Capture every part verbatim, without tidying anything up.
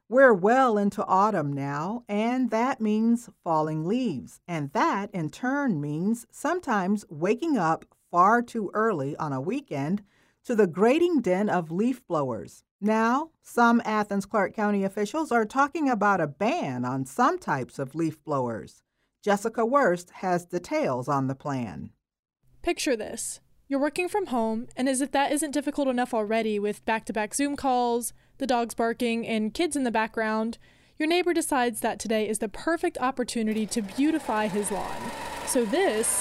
We're well into autumn now, and that means falling leaves. And that, in turn, means sometimes waking up far too early on a weekend to the grating din of leaf blowers. Now, some Athens Clarke County officials are talking about a ban on some types of leaf blowers. Jessica Wurst has details on the plan. Picture this. You're working from home, and as if that isn't difficult enough already with back-to-back Zoom calls, the dogs barking, and kids in the background, your neighbor decides that today is the perfect opportunity to beautify his lawn. So this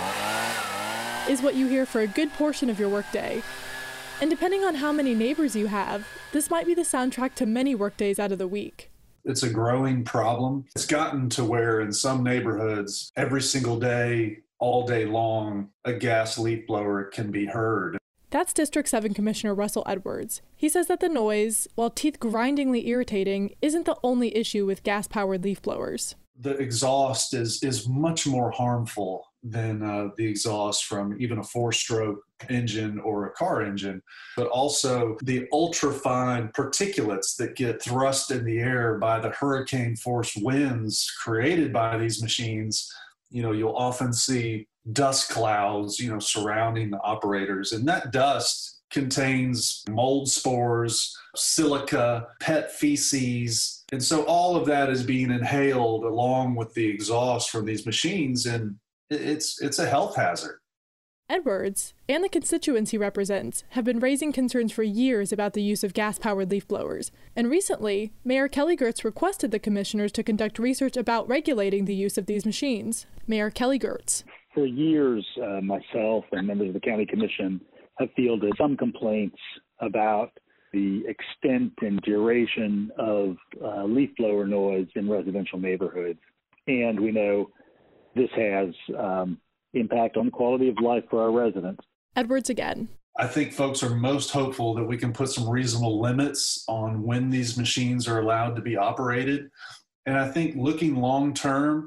is what you hear for a good portion of your workday. And depending on how many neighbors you have, this might be the soundtrack to many workdays out of the week. It's a growing problem. It's gotten to where in some neighborhoods, every single day, all day long, a gas leaf blower can be heard. That's District seven Commissioner Russell Edwards. He says that the noise, while teeth-grindingly irritating, isn't the only issue with gas-powered leaf blowers. The exhaust is, is much more harmful than uh, the exhaust from even a four-stroke engine or a car engine, but also the ultra-fine particulates that get thrust in the air by the hurricane-force winds created by these machines. You know, you'll often see dust clouds, you know, surrounding the operators, and that dust contains mold spores, silica, pet feces, and so all of that is being inhaled along with the exhaust from these machines, and it's it's a health hazard. Edwards, and the constituents he represents, have been raising concerns for years about the use of gas-powered leaf blowers, and recently, Mayor Kelly Girtz requested the commissioners to conduct research about regulating the use of these machines. Mayor Kelly Girtz. For years, uh, myself and members of the county commission have fielded some complaints about the extent and duration of uh, leaf blower noise in residential neighborhoods. And we know this has um, impact on the quality of life for our residents. Edwards again. I think folks are most hopeful that we can put some reasonable limits on when these machines are allowed to be operated. And I think looking long term,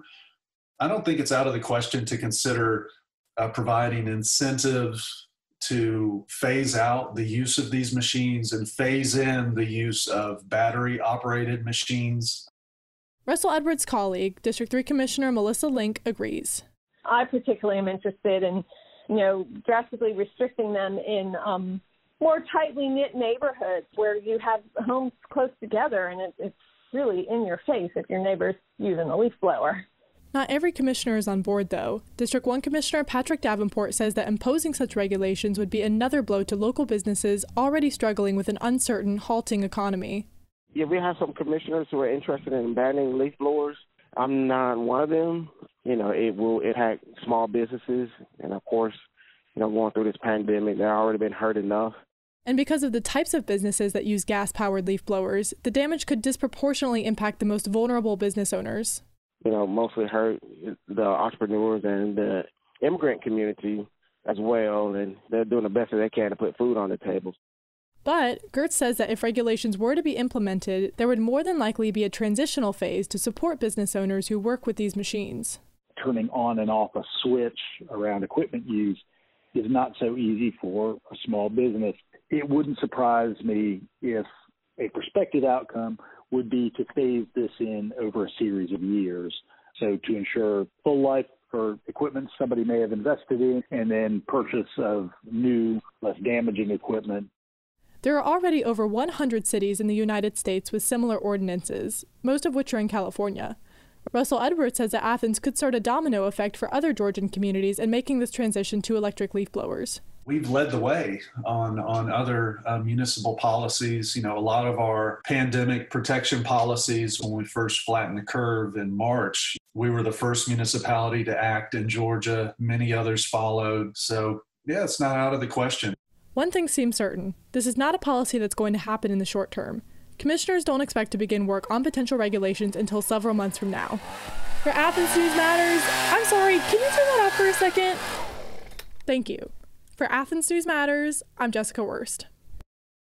I don't think it's out of the question to consider uh, providing incentives to phase out the use of these machines and phase in the use of battery-operated machines. Russell Edwards' colleague, District three Commissioner Melissa Link, agrees. I particularly am interested in, you know, drastically restricting them in um, more tightly knit neighborhoods where you have homes close together, and it, it's really in your face if your neighbor's using a leaf blower. Not every commissioner is on board, though. District one Commissioner Patrick Davenport says that imposing such regulations would be another blow to local businesses already struggling with an uncertain, halting economy. Yeah, we have some commissioners who are interested in banning leaf blowers. I'm not one of them. You know, it will impact small businesses. And, of course, you know, going through this pandemic, they've already been hurt enough. And because of the types of businesses that use gas-powered leaf blowers, the damage could disproportionately impact the most vulnerable business owners. You know, mostly hurt the entrepreneurs and the immigrant community as well, and they're doing the best that they can to put food on the table. But Girtz says that if regulations were to be implemented, there would more than likely be a transitional phase to support business owners who work with these machines. Turning on and off a switch around equipment use is not so easy for a small business. It wouldn't surprise me if a prospective outcome would be to phase this in over a series of years. So to ensure full life for equipment somebody may have invested in, and then purchase of new, less damaging equipment. There are already over one hundred cities in the United States with similar ordinances, most of which are in California. Russell Edwards says that Athens could start a domino effect for other Georgian communities in making this transition to electric leaf blowers. We've led the way on, on other uh, municipal policies. You know, a lot of our pandemic protection policies, when we first flattened the curve in March, we were the first municipality to act in Georgia. Many others followed. So, yeah, it's not out of the question. One thing seems certain. This is not a policy that's going to happen in the short term. Commissioners don't expect to begin work on potential regulations until several months from now. For Athens News Matters, I'm sorry, can you turn that off for a second? Thank you. For Athens News Matters, I'm Jessica Wurst.